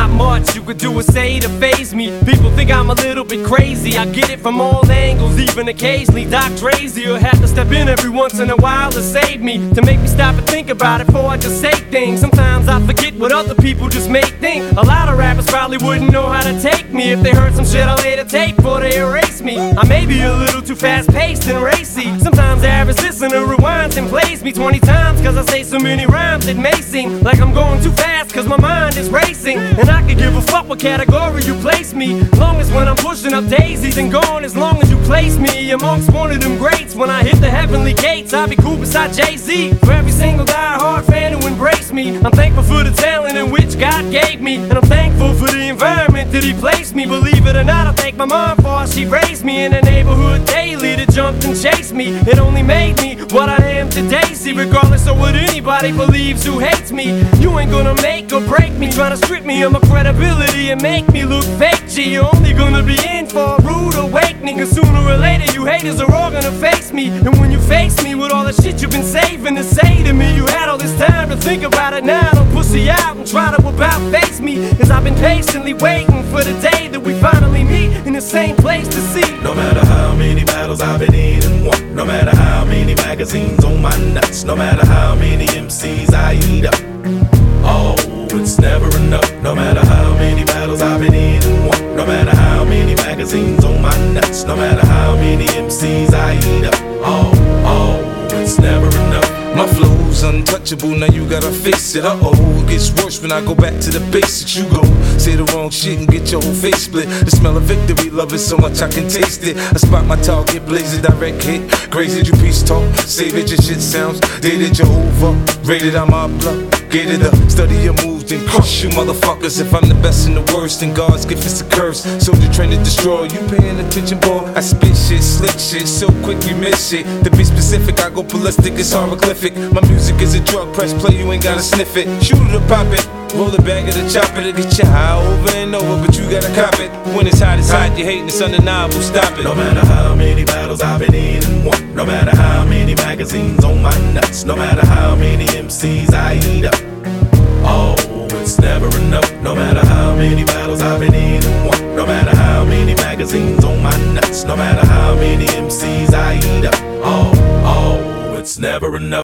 not much you could do or say to faze me. People think I'm a little bit crazy. I get it from all angles, even occasionally. Doc Drazy will have to step in every once in a while to save me, to make me stop and think about it before I just say things. Sometimes I forget what other people just may think. A lot of rappers probably wouldn't know how to take me if they heard some shit I later tape before they erase me. I may be a little too fast-paced and racy. Sometimes the average listener rewinds and plays me 20 times cause I say so many rhymes. It may seem like I'm going too fast cause my mind is racing, and I could give a fuck what category you place me, long as when I'm pushing up daisies and gone, as long as you place me amongst one of them greats. When I hit the heavenly gates, I'll be cool beside Jay-Z. For every single die-hard fan who embraced me, I'm thankful for the talent in which God gave me, and I'm thankful for the environment that He placed me. Believe it or not, I thank my mom for how she raised me in the neighborhood daily that jumped and chased me. It only made me what I am today. See, regardless of what anybody believes who hates me, you ain't gonna make or break me, trying to strip me of my credibility and make me look fake. G, you're only gonna be in for a rude awakening, cause sooner or later you haters are all gonna face me. And when you face me with all the shit you've been saving to say to me, you had all this time to think about it. Now don't pussy out and try to about face me, cause I've been patiently waiting for the day that we finally meet in the same place to see. No matter how many battles I've been in and won, no matter how many magazines on my nuts, no matter how many MCs I eat up, oh, it's never enough. No matter how many battles I've been in and won, no matter how many magazines on my nuts, no matter how many MCs I eat up, oh, it's never enough. My flow's untouchable, now you gotta face it. It gets worse when I go back to the basics. You go say the wrong shit and get your whole face split. The smell of victory, love it so much I can taste it. I spot my target, blaze a direct hit. Grazed you peace talk, save it, your shit sounds dated Jehovah. Rated I'm up, gated up, study your moves, then crush you motherfuckers. If I'm the best and the worst, then God's gift is a curse. Soldier trained to destroy, you paying attention, boy? I spit shit, slick shit, so quick you miss it. To be specific, I go ballistic, it's hieroglyphic. My music is a drug, press play, you ain't gotta sniff it. Shoot it or pop it, roll it back at the chopper to get you high over and over, but you gotta cop it. When it's hot, you hating, it's undeniable, stop it. No matter how many battles I've been in and won, no matter how many magazines on my nuts, no matter how many MCs I eat up, oh, it's never enough. No matter how many battles I've been in and won, no matter how many magazines on my nuts, no matter how many MCs I eat up, oh, it's never enough.